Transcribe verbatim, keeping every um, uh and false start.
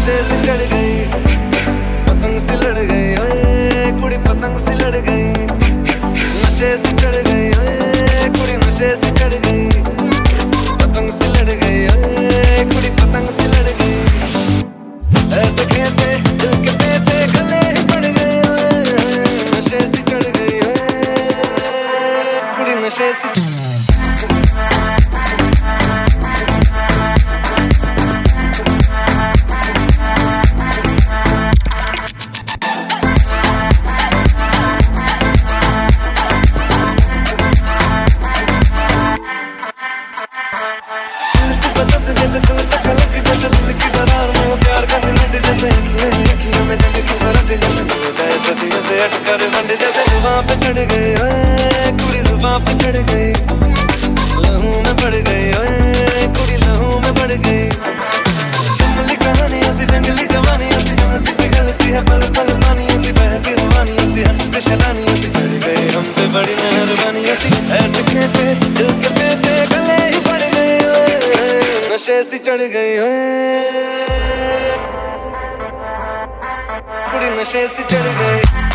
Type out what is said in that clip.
नशे से चढ़ गई, पतंग से लड़ गई, ओए कुड़ी पतंग से लड़ गई। नशे से चढ़ गई, ओए कुड़ी नशे से चढ़ गई, पतंग से लड़ गई, ओए कुड़ी पतंग से लड़ गई। ऐसे खींचे दिल के पेचे गले पड़ गए, ओए नशे से चढ़ गई, ओए कुड़ी नशे से। जैसे तुम तक लग जैसे दिल की दरार में वो प्यार का सीमेंट जैसे अखियों में जंग की फरक जैसे तुम जाए सदियों से अटकर बंद जैसे जुबान पे चढ़ गई, ओए कुड़ी जुबान पे चढ़ गई, लहू में पड़ गई, ओए कुड़ी लहू में पड़ गई। जंगली कहानियों सी जंगली जवानियों सी जमती पिघलती है पल पल पानियों सी बहती रवानियों सी हंसते शरानियों सी चढ़ गई हम पे बड़ी मेहरबानियों सी। ऐसे खींचे दिल के पेचे गले ही पड़ गए, नशे से चढ़ गई, ओए कुड़ी नशे से चढ़ गई।